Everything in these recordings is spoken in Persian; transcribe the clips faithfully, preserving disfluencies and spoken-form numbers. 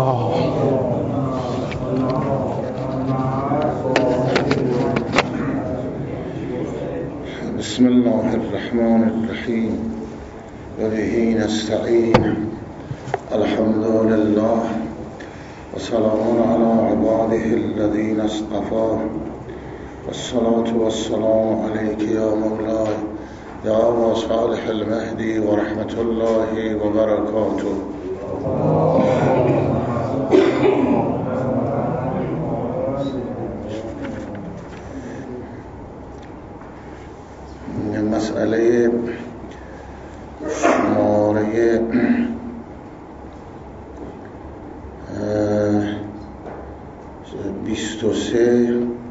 الله. بسم الله الرحمن الرحیم و به نستعین. الحمد لله و سلام علی عباده الذین اصطفى والصلاة والسلام علیک یا مولای یا ابا صالح المهدی و رحمت الله و برکاته. مسئله شماره بیست و سه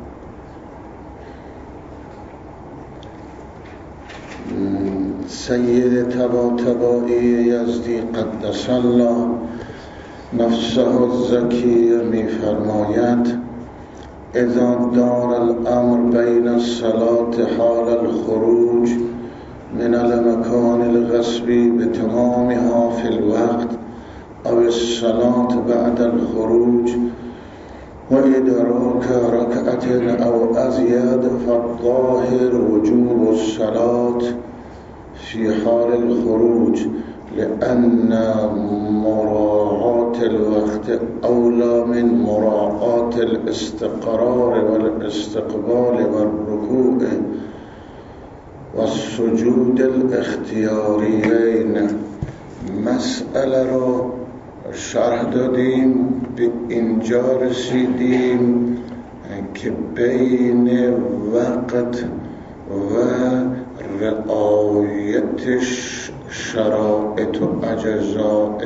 سید طباطبایی یزدی قدس الله نفسه الزکی می فرماید: اذا دار الامر بین الصلاة حال الخروج من المکان الغصبی بتمامها فی الوقت او الصلاة بعد الخروج و ادراک رکعت او ازید فالظاهر وجوب الصلاة في حال الخروج لأن مراعاة الوقت أولى من مراعاة الاستقرار والاستقبال والركوع والسجود الاختیاریین. مسئله را شرح دادیم، به اینجا رسیدیم که بین وقت و رعایت شرایط و اجزاء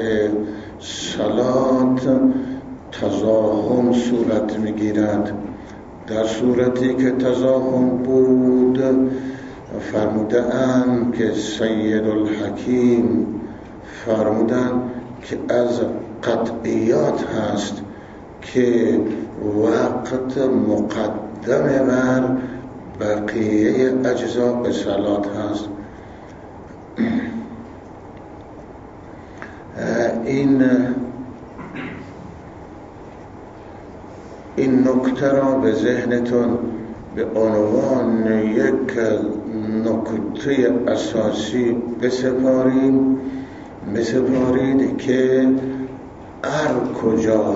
صلات تزاحم صورت میگیرد. در صورتی که تزاحم بود فرموده اند که سید الحکیم فرمودند که از قطعیات هست که وقت مقدم بر بقیه اجزاء صلات هست. این این نکته را به ذهنتون به عنوان یک نکته اساسی بسپاریم بسپارید که هر کجا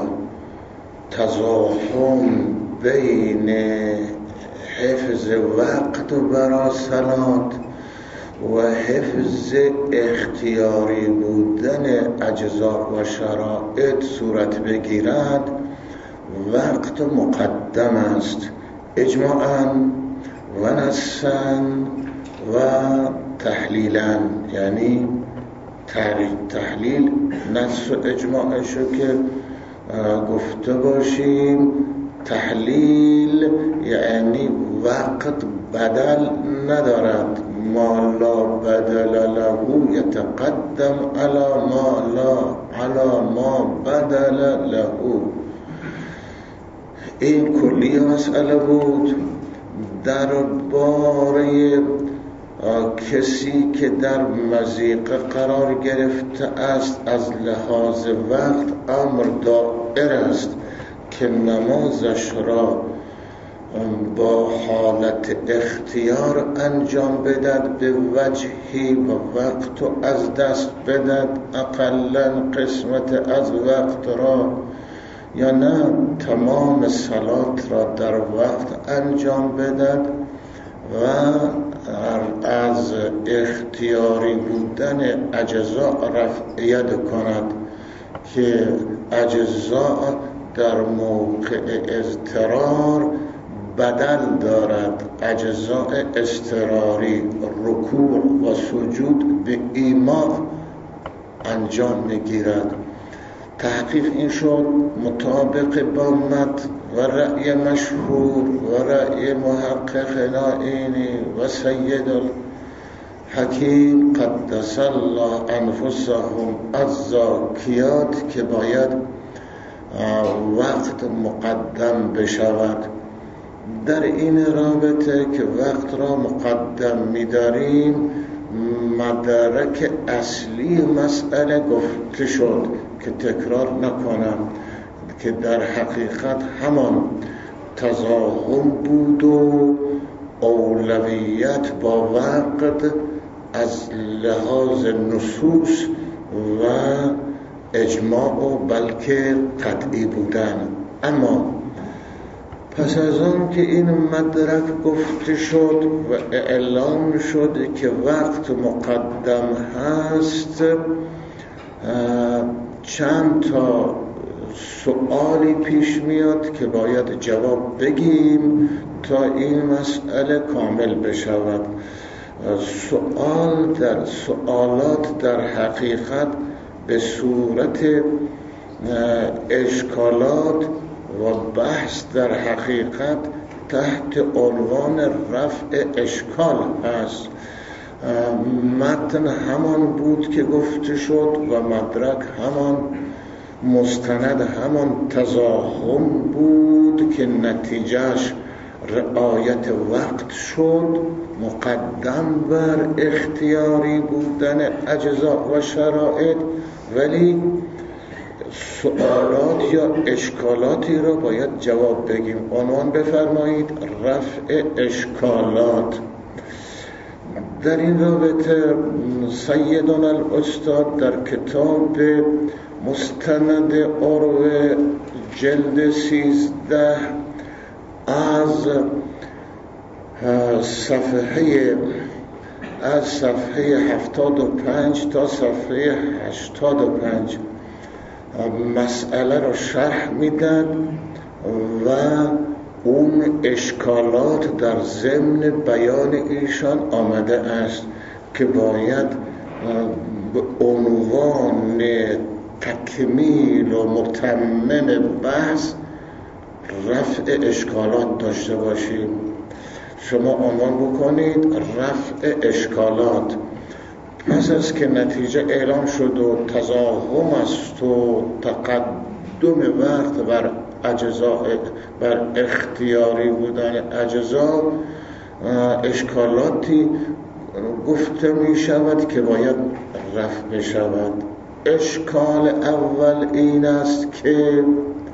تزاحم بین حفظ وقت برای صلات و حفظ اختیاری بودن اجزا و شرایط صورت بگیرد وقت مقدم است، اجماعاً و نصاً و تحلیلاً. یعنی تحلیل نص و اجماعشو که گفته باشیم، تحلیل یعنی وقت بدل ندارد، ما لا بدل له یتقدم علی ما لا علی ما بدل له. این کلی مسئله بود. در باره کسی که در مضیقه قرار گرفته است از لحاظ وقت امر دائر است که نمازش را با حالت اختیار انجام بدد به وجهی و وقت و از دست بدد اقلا قسمت از وقت را، یا نه تمام صلات را در وقت انجام بدد و از اختیاری بودن اجزا رفعیت کند که اجزا در موقع اضطرار بدل دارد. اجزاء اضطراری رکوع و سجود به ایما انجام میگیرد. تحقیق این شد مطابق با متن و رأی مشهور و رأی محقق نائینی و سید الحکیم قدس الله انفسهم الزاکیات که باید وقت مقدم بشود. در این رابطه که وقت را مقدم می‌داریم، مدرک اصلی مسئله گفته شد که تکرار نکنم که در حقیقت همان تزاحم بود و اولویت با وقت از لحاظ نصوص و اجماع و بلکه قطعی بودن. اما پس از آن که این مدرک گفته شد و اعلام شد که وقت مقدم هست، چند تا سؤالی پیش میاد که باید جواب بگیم تا این مسئله کامل بشود. سوال در سوالات در حقیقت به صورت اشکالات و بحث در حقیقت تحت عنوان رفع اشکال هست. متن همان بود که گفته شد و مدرک همان، مستند همان تزاحم بود که نتیجهش رعایت وقت شد، مقدم بر اختیاری بودن اجزا و شرایط. ولی سوالات یا اشکالاتی را باید جواب بگیم. عنوان بفرمایید رفع اشکالات. در این رابطه سیدنا الاستاد در کتاب مستند عروه جلد سیزده از صفحه از صفحه هفتاد و پنج تا صفحه هشتاد و پنج مسئله را شرح میدن و اون اشکالات در ضمن بیان ایشان آمده است که باید به عنوان تکمیل و متمم بحث رفع اشکالات داشته باشیم. شما عنوان بکنید رفع اشکالات. پس از که نتیجه اعلام شد و تزاحم است و تقدم وقت بر اجزا، بر اختیاری بودن اجزا، اشکالاتی گفته می شود که باید رفع بشود. اشکال اول این است که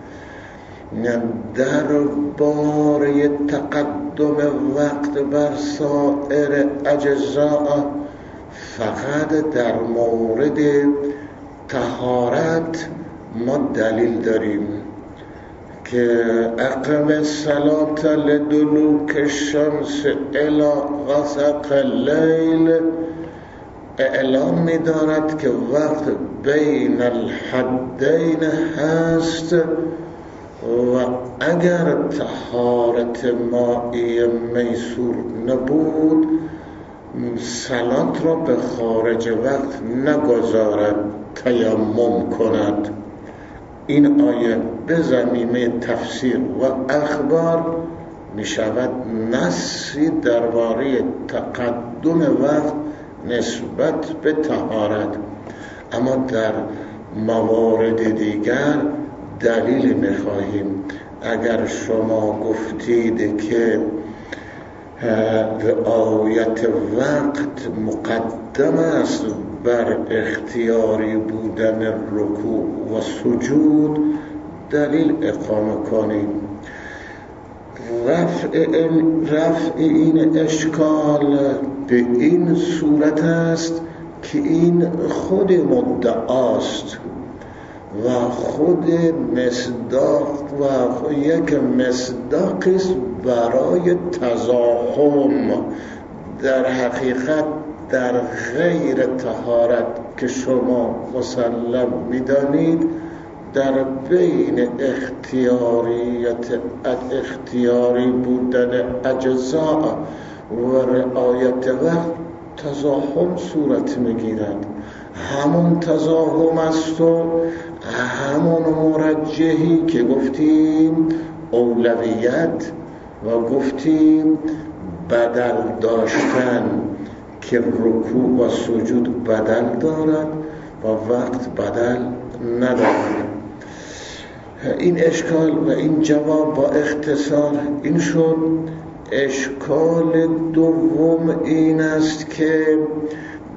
در باره تقدم وقت بر سایر اجزا فقط در مورد طهارت ما دلیل داریم که اقم الصلاة لدلوک الشمس الی غسق اللیل اعلام می دارد که وقت بین الحدین هست و اگر طهارت مائی میسور نبود صلات را به خارج وقت نگذارد، تیمم کند. این آیه به ضمیمه تفسیر و اخبار می شود نصی درباره تقدم وقت نسبت به طهارت، اما در موارد دیگر دلیل می خواهیم. اگر شما گفتید که رعایت وقت مقدم است بر اختیاری بودن رکوع و سجود، دلیل اقامه کنیم. رفع این, رفع این اشکال به این صورت است که این خود مدعاست و خود مصداق و یک مصداقی است برای تزاحم. در حقیقت در غیر طهارت که شما مسلم می‌دانید، در بین اختیاریت اختیاری بودن اجزا و رعایت وقت تزاحم صورت می‌گیرد. همون تزاحم است و همون مرجحی که گفتیم اولویت و گفتیم بدل داشتن که رکوع و سجود بدل دارد و وقت بدل ندارد. این اشکال و این جواب با اختصار این شد. اشکال دوم این است که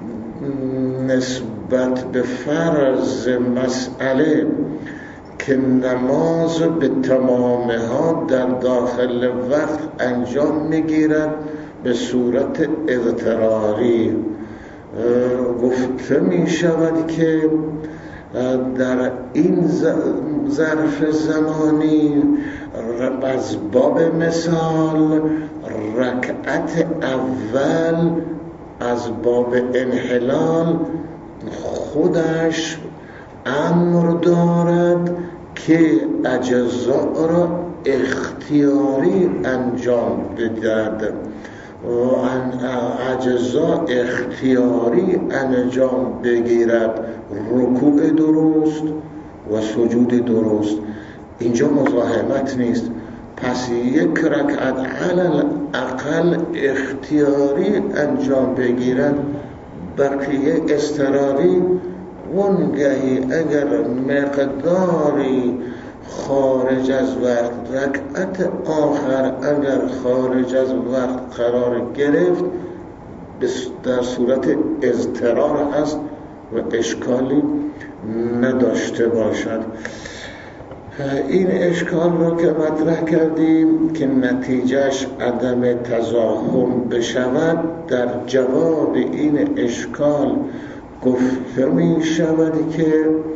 نسبت به فرض مسئله که نماز به تمامها در داخل وقت انجام میگیرد به صورت اضطراری. گفته می شود که در این ظرف زمانی از باب مثال رکعت اول از باب انحلال خودش امر دارد که اجزا را اختیاری انجام بدهد و اجزا اختیاری انجام بگیرد، رکوع درست و سجود درست. اینجا مزاحمت نیست. پس یک رکعت علل اقل اختیاری انجام بگیرد، بقیه اضطراری. وانگهی اگر مقداری خارج از وقت، رکعت آخر اگر خارج از وقت قرار گرفت در صورت اضطرار هست و اشکالی نداشته باشد. این اشکال رو که مطرح کردیم که نتیجهش عدم تزاحم بشود، در جواب این اشکال گفته می شود که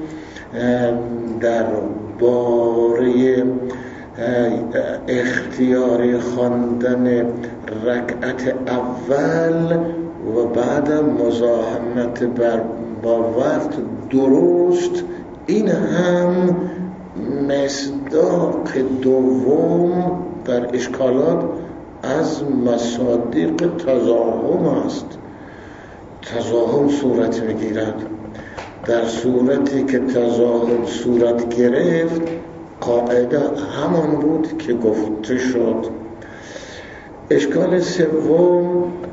در باره اختیاری خواندن رکعت اول و بعد مزاحمت بر با وقت درست، این هم مصداق دوم در اشکالات از مصادیق تزاحم است. تزاحم صورت میگیرد. در صورتی که تزاحم صورت گرفت، قاعده همان بود که گفته شد. اشکال سوم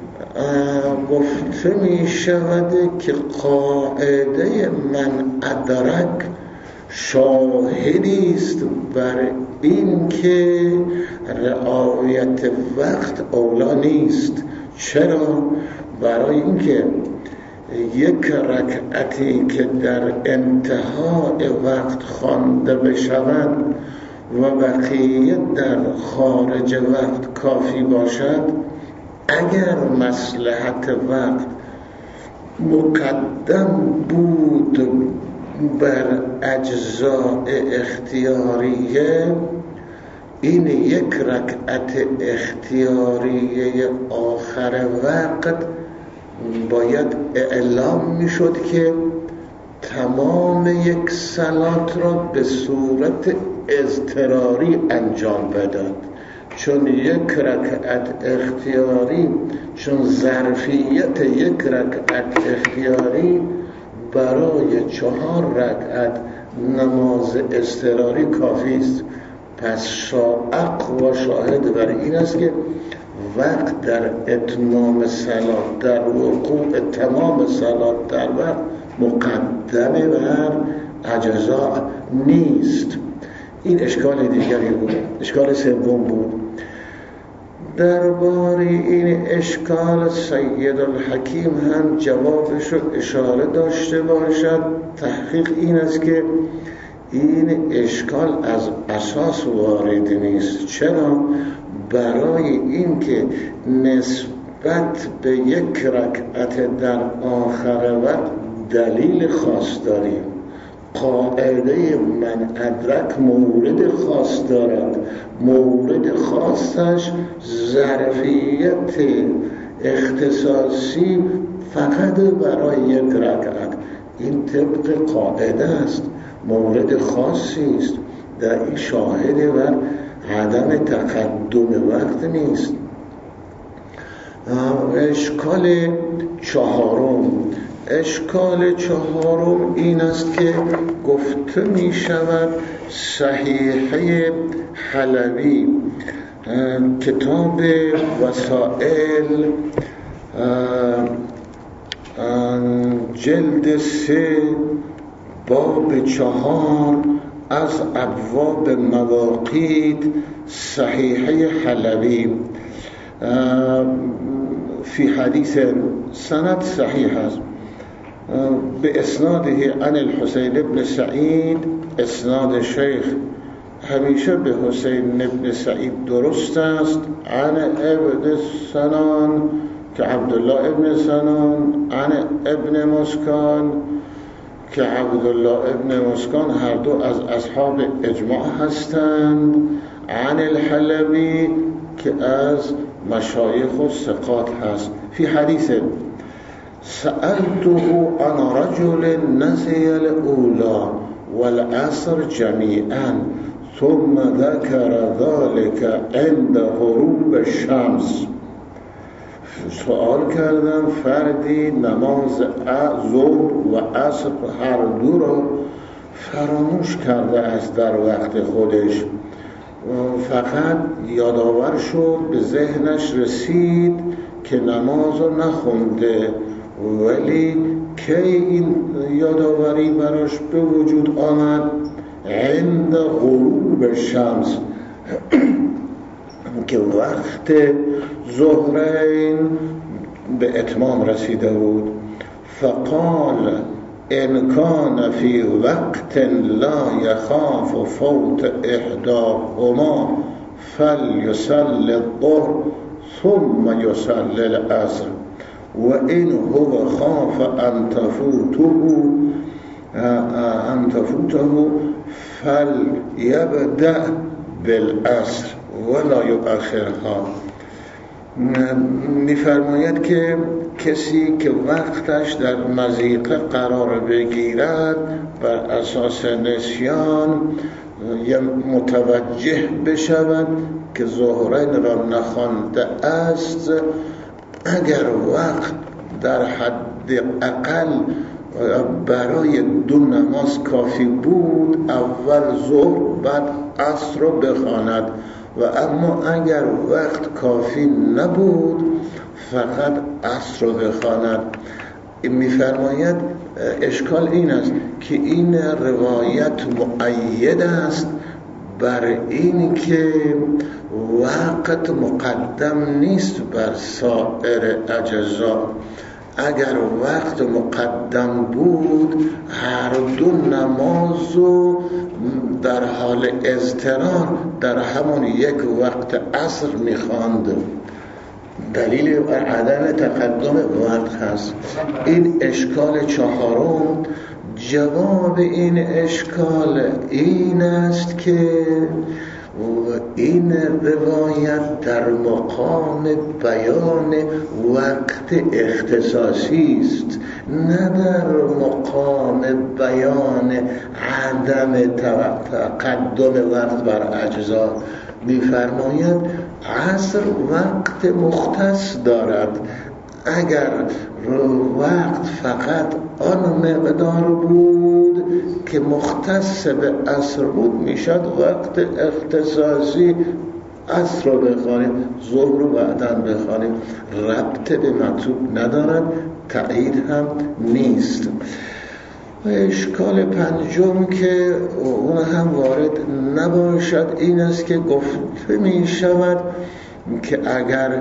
گفته می شود که قاعده من ادرک شاهدی است بر این که رعایت وقت اولا نیست. چرا؟ برای اینکه یک رکعتی که در انتهای وقت خوانده بشود و بقیه در خارج وقت کافی باشد، اگر مصلحت وقت مقدم بود بر اجزاء اختیاریه، این یک رکعت اختیاریه آخر وقت باید اعلام میشد که تمام یک صلات را به صورت اضطراری انجام بداد، چون یک رکعت اختیاری، چون ظرفیت یک رکعت اختیاری برای چهار رکعت نماز اضطراری کافی است. پس شاعق و شاهد بر این است که وقت در اتمام صلات، در وقوع تمام صلات در وقت مقدم بر اجزا نیست. این اشکال دیگری بود، اشکال سوم بود. درباره این اشکال سید الحکیم هم جوابش رو اشاره داشته باشد. تحقیق این است که این اشکال از اساس وارد نیست. چرا؟ برای اینکه نسبت به یک رکعت در آخر وقت دلیل خاص داریم. قاعده من ادرک مورد خاص دارد. مورد خاصش ظرفیت اختصاصی فقط برای یک رکعت. این طبق قاعده است، مورد خاصی است. در این شاهد بر عدم تقدم وقت نیست. اشکال چهارم اشکال چهارم این است که گفته می شود صحیحه حلبی کتاب وسائل جلد سه باب چهار از ابواب مواقیت، صحیحه حلبی فی حدیث سند صحیح است به اسناده عن الحسین بن سعید. اسناد شیخ همیشه به حسین بن سعید درست است. عن ابن سنان که عبدالله ابن سنان، عن ابن مسکان که عبدالله ابن مسکان، هر دو از اصحاب اجماع هستند. عن الحلبی که از مشایخ و ثقات هست. فی حدیث سألته عن رجل نسي الأولى والعصر جميعا ثم ذكر ذلك عند غروب الشمس. سوال کردم فردی نماز ظهر و عصر هر دو را فراموش کرده است در وقت خودش، فقط یادآور شد، به ذهنش رسید که نماز رو نخونده، ولی کی این یادآوری براش به وجود آمد؟ عند غروب شمس که وقت ظهرین به اتمام رسیده بود. فقال ان کان فی وقت لا یخاف فوت احداهما فلیصلی الظهر ثم یصلی العصر و این هو خاف ان تفوته ان تفوته فلیبدأ بالعصر ولا یؤخرها. می‌فرماید که کسی که وقتش در مضیقه قرار بگیرد بر اساس نسیان یا متوجه بشود که ظهرین را نخوانده است، اگر وقت در حد اقل برای دو نماز کافی بود، اول ظهر بعد عصر را بخواند، و اما اگر وقت کافی نبود فقط عصر را بخواند. می‌فرماید اشکال این است که این روایت مؤید است بر این که وقت مقدم نیست بر سایر اجزا. اگر وقت مقدم بود هر دو نمازو در حال اضطرار در همون یک وقت عصر می‌خواند. دلیل بر عدم تقدم وقت هست. این اشکال چهارم. جواب این اشکال این است که این روایت در مقام بیان وقت اختصاصی است، نه در مقام بیان عدم تقدم وقت بر اجزا. می‌فرماید عصر وقت مختص دارد. اگر وقت فقط آن مقدار بود که مختص به عصر بود، میشد وقت اختصاصی عصر رو بخوانیم، ظهر رو بعداً بخوانیم. ربط به مطلوب ندارد، تأیید هم نیست. و اشکال پنجم که اون هم وارد نباشد این است که گفته می شود که اگر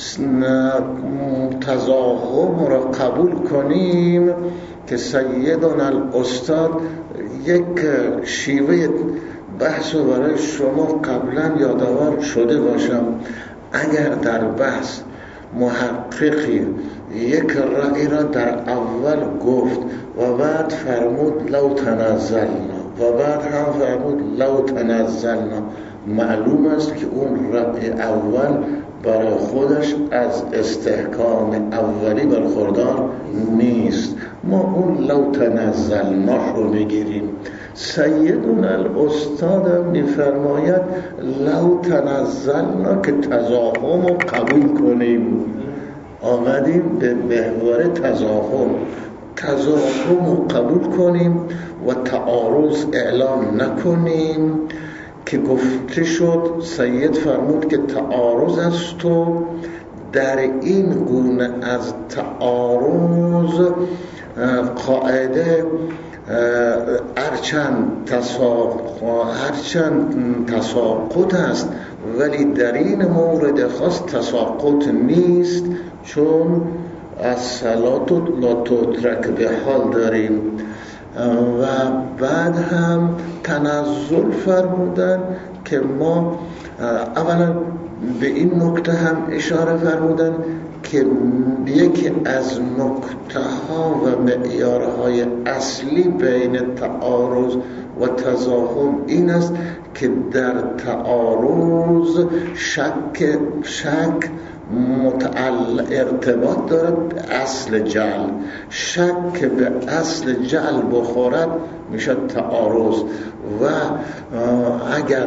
تضاهم را قبول کنیم که سیدنا الاستاد یک شیوه بحث رو برای شما قبلا یادآور شده باشم، اگر در بحث محققی یک رأی را در اول گفت و بعد فرمود لو تنزلنا و بعد هم فرمود لو تنزلنا، معلوم است که اون رأی اول برای خودش از استحکام اولی برخوردار نیست. ما اون لو تنزلنا رو میگیریم. سیدنا الاستاد میفرماید لو تنزلنا که تضاهم رو قبول کنیم. آمدیم به محور تضاهم تضاهم رو قبول کنیم و تعارض اعلام نکنیم که گفته شد. سید فرمود که تعارض است و در این گونه از تعارض قاعده هرچند تساقط است ولی در این مورد خاص تساقط نیست، چون از صلات و لا تترک به حال داریم و بعد هم تنزل فرمودن که ما اولا به این نکته هم اشاره فرمودن که یکی از نکته ها و معیارهای اصلی بین تعارض و تزاحم این است که در تعارض شک شک متعلق ارتباط دارد به اصل جعل. شک که به اصل جعل بخورد میشه تعارض و اگر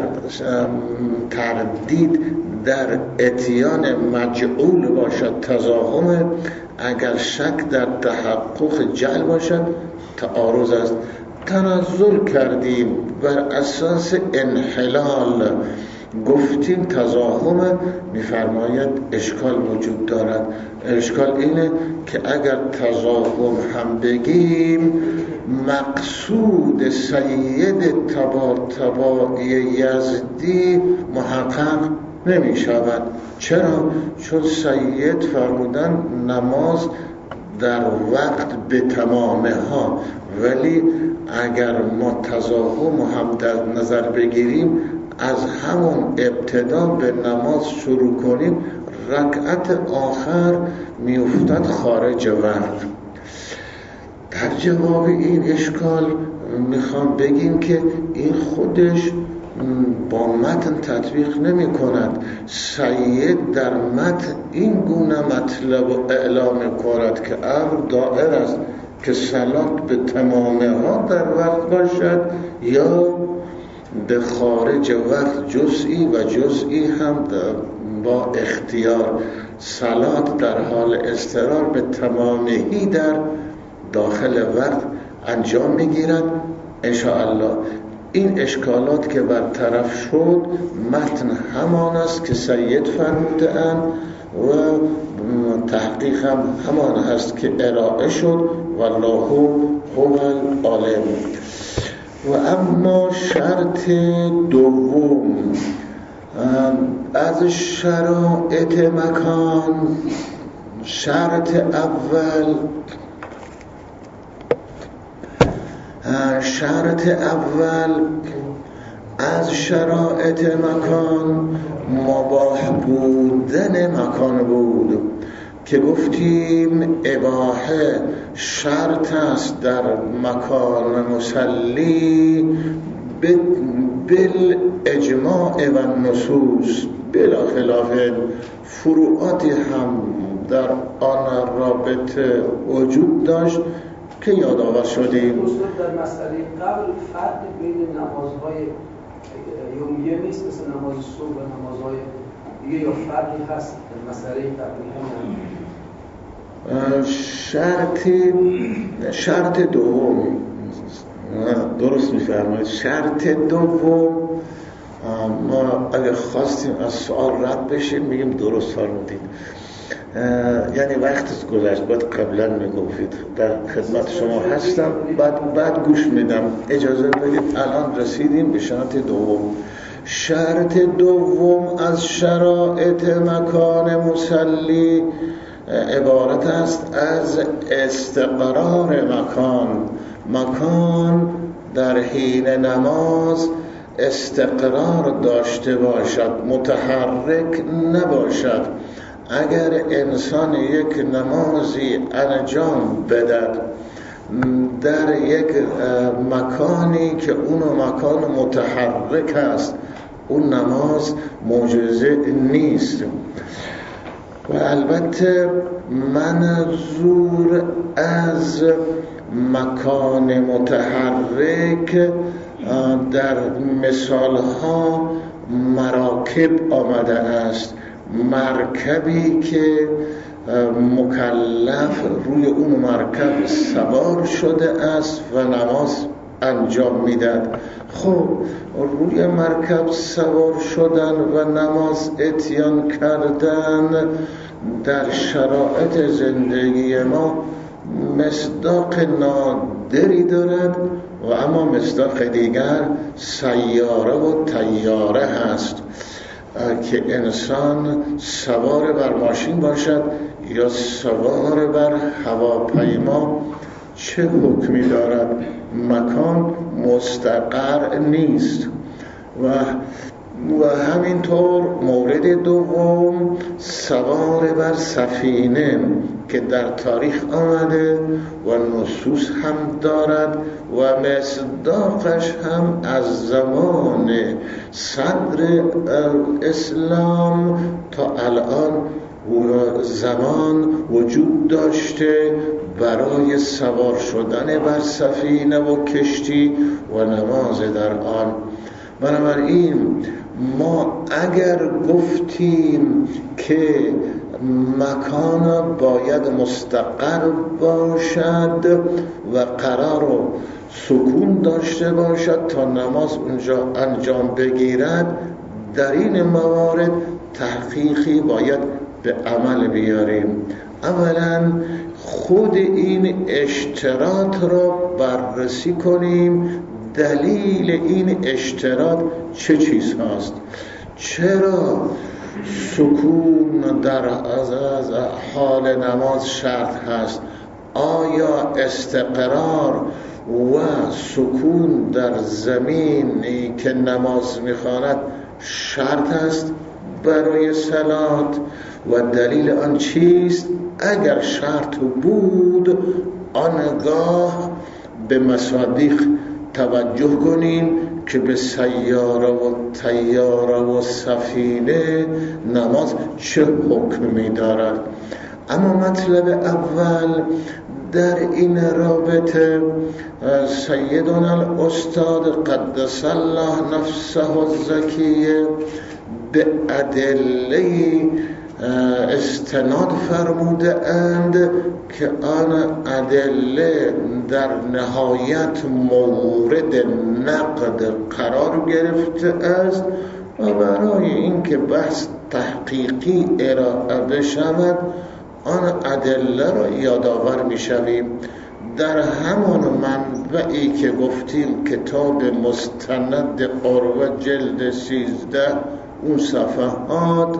تردید در اتیان مجعول باشد تزاحم، اگر شک در تحقق جعل باشد تعارض است. تنزل کردیم بر اساس انحلال، گفتیم تزاحم، میفرماید اشکال وجود دارد. اشکال اینه که اگر تزاحم هم بگیم مقصود سید طباطبایی یزدی محقق نمی شود. چرا؟ چون سید فرمودن نماز در وقت به تمامه ها، ولی اگر ما تزاحم هم در نظر بگیریم از همون ابتدا به نماز شروع کنیم رکعت آخر میافتد خارج وقت. در جواب این اشکال میخوام بگیم که این خودش با متن تطبیق نمی کند. سید در متن این گونه مطلب و اعلام کند که امر دائر است که صلات به تمامه ها در وقت باشد یا به خارج وقت جزئی و جزئی هم با اختیار. صلات در حال اضطرار به تمامهی در داخل وقت انجام میگیرد. انشاءالله این اشکالات که برطرف شد، متن همان است که سید فرموده اند و تحقیق هم همان هست که ارائه شد. والله هو العالم. و اما شرط دوم از شرایط مکان، شرط اول شرط اول از شرایط مکان مباح بودن مکان بود که گفتیم اباحه شرط است در مکان مصلی بالاجماع و النصوص، بلا خلاف فروعاتی هم در آن رابطه وجود داشت که یادآور شدیم. در مسئله قبل فرق بین نمازهای یومیه نیست مثل نماز صبح و نمازهای دیگه، یا فرقی هست در مسئله قبلی هم؟ شرط شرط دوم درست میفرمایید. شرط دوم ما اگه خواستیم از سوال رد بشیم میگیم درست فرمودید، یعنی وقت گذشت، باید قبلا میگفتید. در خدمت شما هستم، بعد بعد گوش میدم. اجازه بدید الان رسیدیم به شرط دوم. شرط دوم از شرایط مکان مصلی عبارت است از استقرار مکان. مکان در حین نماز استقرار داشته باشد، متحرک نباشد. اگر انسان یک نمازی انجام بدهد در یک مکانی که اون مکان متحرک است، اون نماز معجزه نیست. و البته منظور از مکان متحرک در مثالها مراکب آمده است. مرکبی که مکلف روی اون مرکب سوار شده است و نماز انجام میدهد. خب روی مرکب سوار شدن و نماز اتیان کردن در شرایط زندگی ما مصداق نادری دارد و اما مصداق دیگر سیاره و طیاره هست که انسان سوار بر ماشین باشد یا سوار بر هواپیما چه حکمی دارد؟ مکان مستقر نیست. و و همینطور مورد دوم سوار بر سفینه که در تاریخ آمده و نصوص هم دارد و مصداقش هم از زمان صدر اسلام تا الان زمان وجود داشته برای سوار شدن بر سفینه و کشتی و نماز در آن. بنابراین ما اگر گفتیم که مکان باید مستقر باشد و قرار و سکون داشته باشد تا نماز اونجا انجام بگیرد، در این موارد تحقیقی باید به عمل بیاریم. اولا خود این اشتراط را بررسی کنیم، دلیل این اشتراط چه چیز هست؟ چرا سکون در از حال نماز شرط هست؟ آیا استقرار و سکون در زمینی که نماز میخواند شرط است برای صلات و دلیل آن چیست؟ اگر شرط بود آنگاه به مصادیق توجه کنیم که به سیاره و طیاره و سفینه نماز چه حکمی دارد. اما مطلب اول در این رابطه سیدنا الاستاد قدس الله نفسه الزکیه به ادله استناد فرموده اند که آن ادله در نهایت مورد نقد قرار گرفته است و برای اینکه بحث تحقیقی ارائه بشود آن ادله را یادآور میشویم. در همان منبعی که گفتیم کتاب مستند قروه جلد سیزده اون صفحات،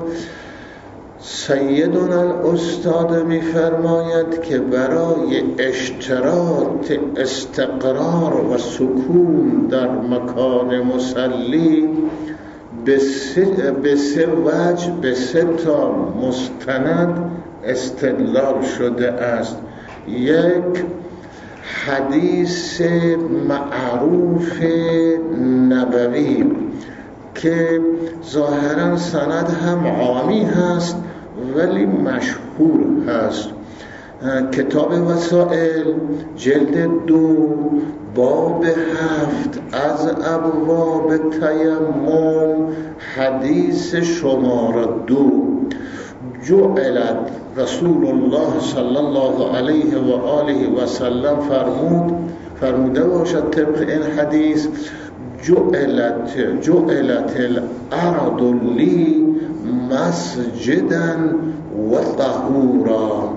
سیدنا الاستاد می‌فرماید که برای اشتراط استقرار و سکون در مکان مصلی به سه, به سه وجه به سه تا مستند استدلال شده است. یک، حدیث معروف نبوی که ظاهرا سند هم عامی هست ولی مشهور هست. کتاب وسائل جلد دو باب هفت از ابواب تیمم حدیث شماره دو، جعلت رسول الله صلی الله علیه و آله و سلم فرمود فرموده باشد طبق این حدیث جعلت جعلت الارض لی مسجدا و طهورا،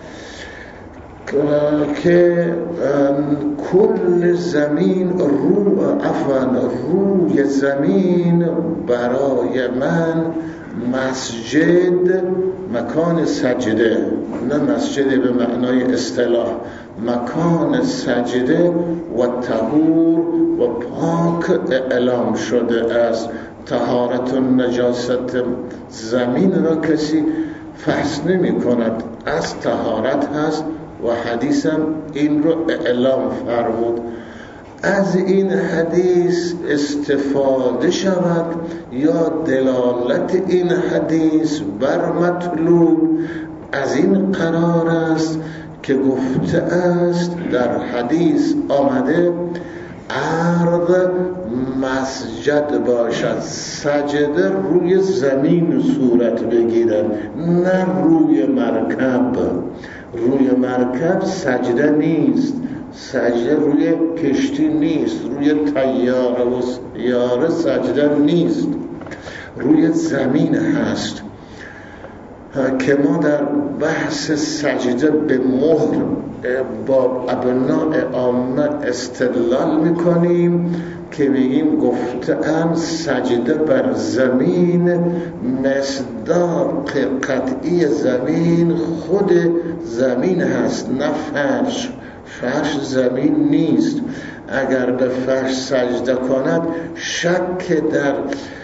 که کل زمین رو عفوا روی زمین برای من مسجد، مکان سجده، نه مسجد به معنای اصطلاح، مکان سجده و طهور و پاک اعلام شده است. طهارت و نجاست زمین را کسی فحص نمی کند، از طهارت هست و حدیثم این رو اعلام فرمود. از این حدیث استفاده شود یا دلالت این حدیث بر مطلوب از این قرار است که گفته است در حدیث آمده ارض مسجد باشد، سجده روی زمین صورت بگیرد نه روی مرکب. روی مرکب سجده نیست، سجده روی کشتی نیست، روی طیاره و سیاره سجده نیست، روی زمین هست. که ما در بحث سجده به مهر با ابناء عامه استدلال میکنیم که میگیم گفتن سجده بر زمین مصداق قطعی زمین خود زمین هست، نه فرش. فرش زمین نیست. اگر به فرش سجده کند شک در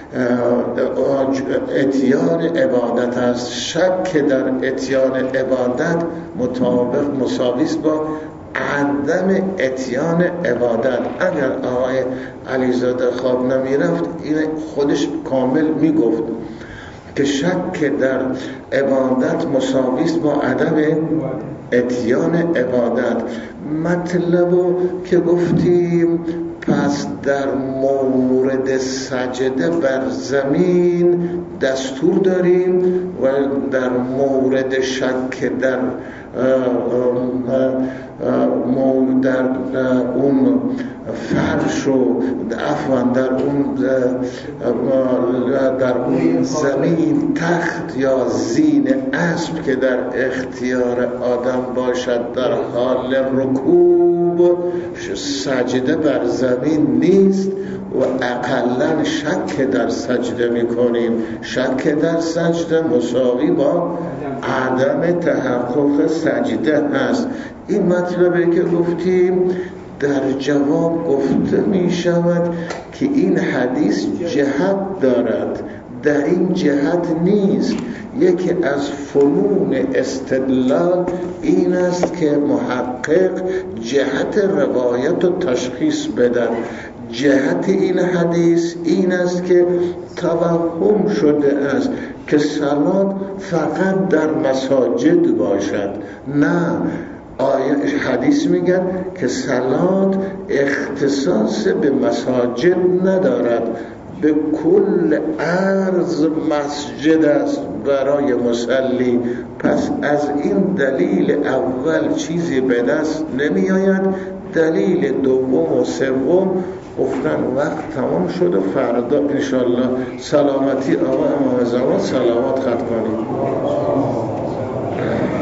اتیان عبادت است. شک در اتیان عبادت مطابق مساوی است با عدم اتیان عبادت. اگر آقای علیزاده خواب نمیرفت این خودش کامل میگفت که شک در عبادت مساوی است با عدم اتیان عبادت. مطلبو که گفتیم پس در مورد سجده بر زمین دستور داریم و در مورد شک در در اون فرش و عفوا در اون در اون زمین تخت یا زین اسب که در اختیار آدم باشد در حال رکوب سجده بر زمین نیست و اقلا شک در سجده میکنیم. شک در سجده مساوی با عدم تحقق سجده هست. این مطلبه که گفتیم در جواب گفته می شود که این حدیث جهت دارد. در این جهت نیست. یکی از فنون استدلال این است که محقق جهت روایت و تشخیص بدن. جهت این حدیث این است که توهم شده است که صلات فقط در مساجد باشد. نه، آیه حدیث میگن که صلات اختصاص به مساجد ندارد، به کل عرض مسجد است برای مصلی. پس از این دلیل اول چیزی به دست نمی آید. دلیل دوم و سوم گفتن وقت تمام شد و فردا انشالله سلامتی آقا امام زمان صلوات ختم کنیم.